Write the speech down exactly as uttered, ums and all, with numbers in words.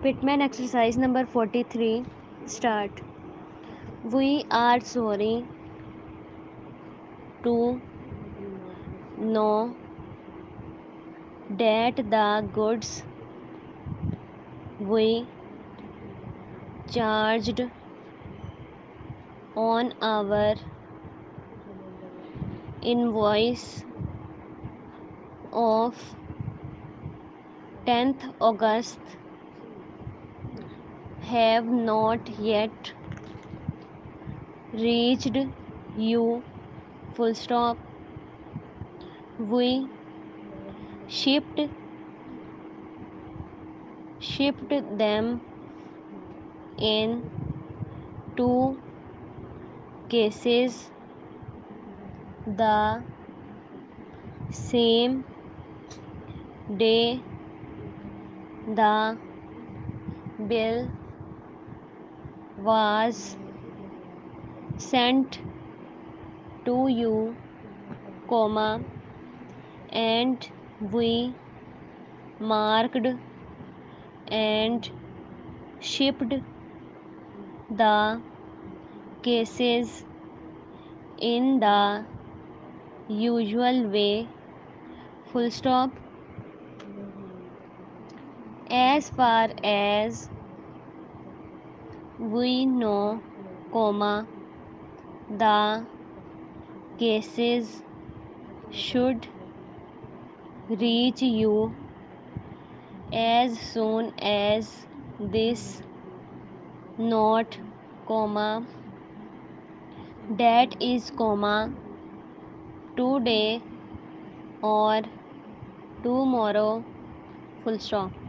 Pitman exercise number forty-three. Start. We are sorry to know that the goods we charged on our invoice of tenth August have not yet reached you. Full stop. We shipped shipped them in two cases the same day. The bill was sent to you, comma, and we marked and shipped the cases in the usual way. Full stop. As far as we know, comma, the cases should reach you as soon as this note, comma, that is, comma, today or tomorrow. Full stop.